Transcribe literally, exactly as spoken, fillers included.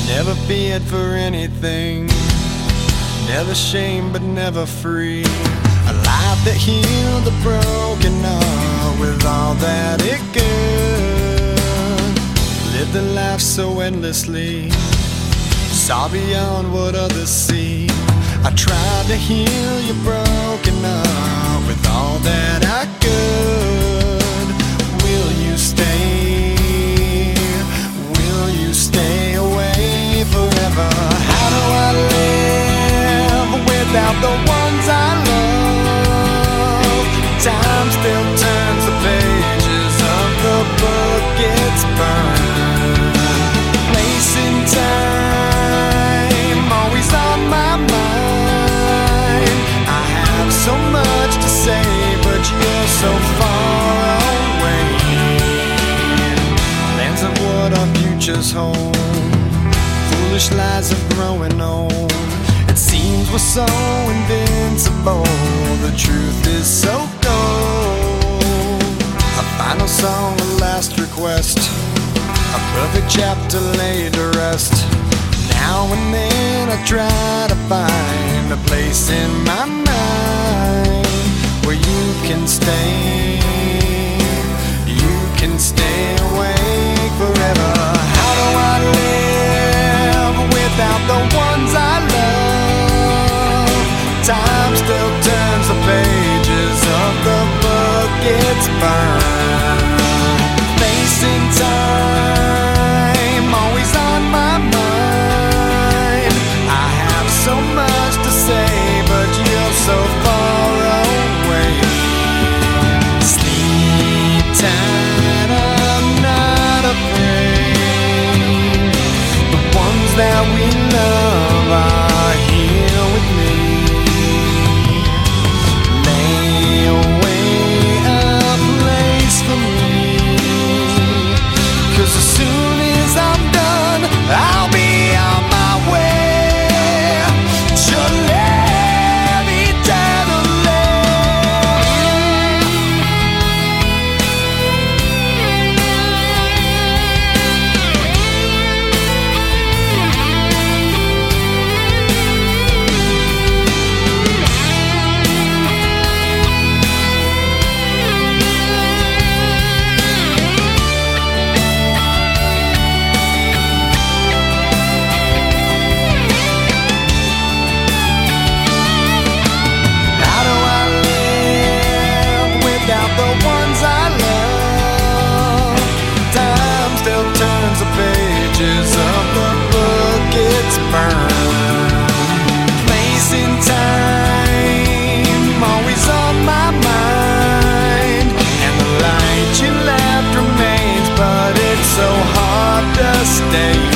Never feared for anything, never shame but never free. A life that healed the broken heart with all that it could. Lived a life so endlessly, saw beyond what others see. I tried to heal your broken heart with all that I could. Will you stay? Will you stay away forever? How do I live without the ones I love? Time still turns the pages of the book gets burned. Place in time, always on my mind. I have so much to say, but you're so far away. Lands of what our futures hold, foolish lies of growing old. It seems we're so invincible, the truth is so cold. A final song, a last request, a perfect chapter laid to rest. Now and then I try to find a place in my mind where you can stay, you can stay awake forever. How do I live without the ones I love? Time still turns the pages of the book gets burned. Facing time, always on my mind. I have so much to say, but you're so far away. Sleep tight, I'm not afraid. The ones that we love are here with me. Lay away a place for me, 'cause as soon as I'm done, I'll be on my way to live eternally. How do I live without the ones I love? Time still turns the pages of the book it's burned. Place in time, always on my mind. And the light you left remains, but it's so hard to stay.